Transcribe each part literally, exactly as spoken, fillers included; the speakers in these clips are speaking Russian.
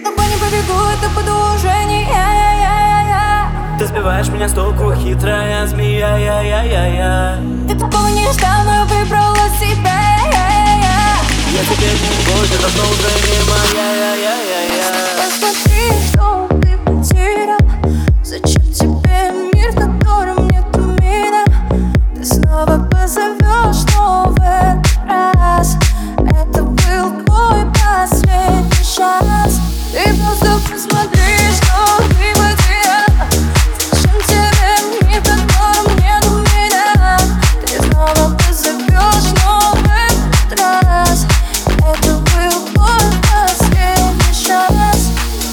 С тобой не побегу, это продолжение. Я-я-я-я-я. Ты сбиваешь меня с толку, хитрая змея. Я-я-я-я. Ты такого не ждал, но выбрала себя. Я-я-я. Я теперь не твой, ты давно уже не моя. Я-я-я-я. Посмотри, что ты потерял. Зачем тебе мир, в котором нету меня? Ты снова позовешь, но в этот раз это был твой последний шанс. Ты просто посмотри, что ты потерял. Зачем тебе мир, в котором нету меня? Ты снова позовешь, но в этот раз это был твой последний шанс.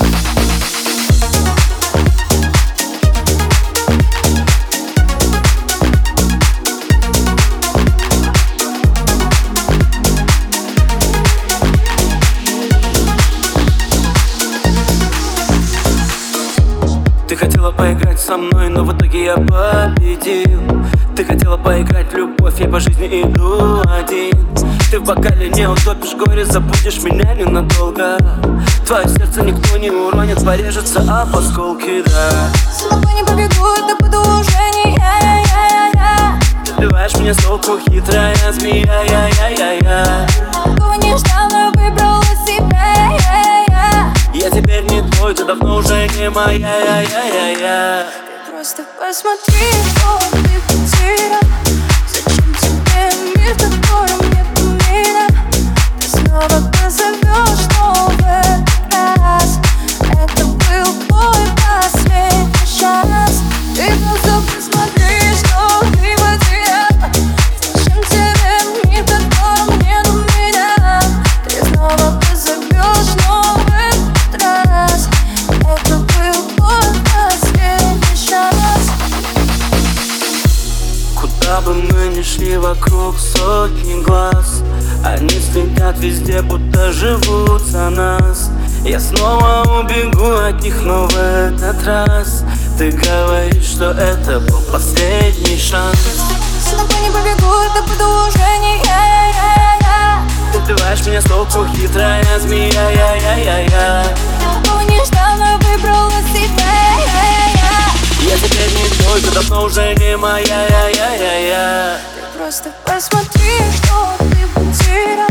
Ты хотела поиграть со мной, но в итоге я победил. Ты хотела поиграть в любовь, я по жизни иду один. Ты в бокале не утопишь горе, забудешь меня ненадолго. Твое сердце никто не уронит, порежется об осколки, да. С тобой не побегу, это продолжение. Я-я-я-я-я. Ты сбиваешь меня с толку, хитрая змея. Я-я-я-я. Такого не ждал, но выбрала себя. Я-я-я. Я теперь не твой, ты давно уже не моя. Я-я-я-я. Ты просто посмотри, что ты потерял. Зачем тебе мир, в котором нету меня? Ты снова позовешь, но в этот раз это был твой последний шанс. Ты просто посмотри, что ты потерял. Зачем тебе мир, в котором нету меня? Ты снова позовешь, но в этот раз это был твой последний шанс. Куда бы мы ни шли, вокруг сотни глаз. Они следят везде, будто живут за нас. Я снова убегу от них, но в этот раз ты говоришь, что это был последний шанс. С тобой не побегу, это продолжение. Я-я-я-я-я. Ты сбиваешь меня с толку, хитрая змея. Я-я-я-я. Такого не ждал, но выбрала себя. Я-я-я. Я теперь не твой, ты давно уже не моя. Я-я-я-я. Ты просто посмотри, что ты потерял.